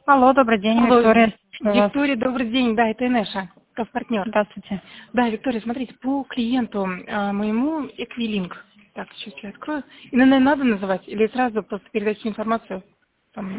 Алло, добрый день, Алло, Виктория. Слушаю вас. Виктория, добрый день. Да, это Инеша, как партнер. Здравствуйте. Да, Виктория, смотрите, по клиенту моему Эквилинк. Так, сейчас я открою. ИНН надо называть или сразу просто передать всю информацию? Там,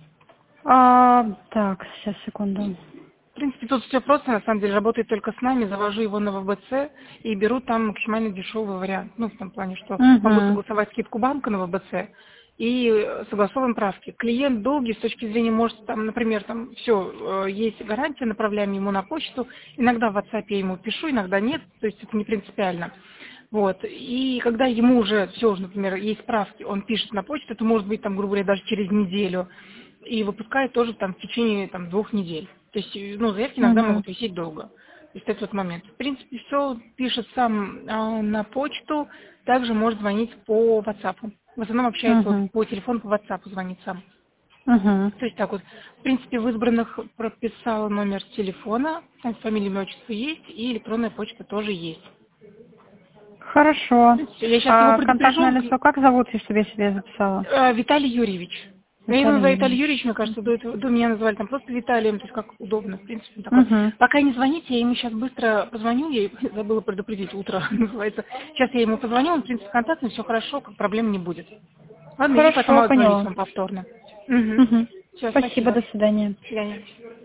Так, сейчас, секунду. в принципе, тут все просто, на самом деле, работает только с нами, завожу его на ВБЦ и беру там максимально дешевый вариант. Ну, в том плане, что могу Угу. согласовать скидку банка на ВБЦ и согласовываем правки. Клиент долгий с точки зрения, может, там, например, там все, есть гарантия, направляем ему на почту, иногда в WhatsApp я ему пишу, иногда нет, то есть это не принципиально. Вот. И когда ему уже все, например, есть справки, он пишет на почту, это может быть, там, грубо говоря, даже через неделю, и выпускает тоже там в течение там 2 недель. То есть, ну, заявки иногда Угу. могут висеть долго. То есть это вот момент. В принципе, все пишет сам на почту, также может звонить по WhatsApp. В основном общается вот Угу. по телефону, по WhatsApp звонит сам. Угу. То есть так вот, в принципе, в избранных прописала номер телефона, там фамилия, имя, отчество есть, и электронная почта тоже есть. Хорошо. Всё, я сейчас его Контактное предупрежу. лицо как зовут, если я себе записала? Виталий Юрьевич. Я его Виталий называю Виталий Юрьевич. Юрьевич, мне кажется, до меня называли там просто Виталием, то есть как удобно, в принципе, такой. Угу. Пока не звоните, я ему сейчас быстро позвоню, я забыла предупредить, утро называется. Сейчас я ему позвоню, он, в принципе, контактный, все хорошо, как проблем не будет. Ладно, и потом Хорошо, отзвонюсь поняла. вам повторно. Угу. Угу. Все, Спасибо, спасибо. до свидания. До свидания.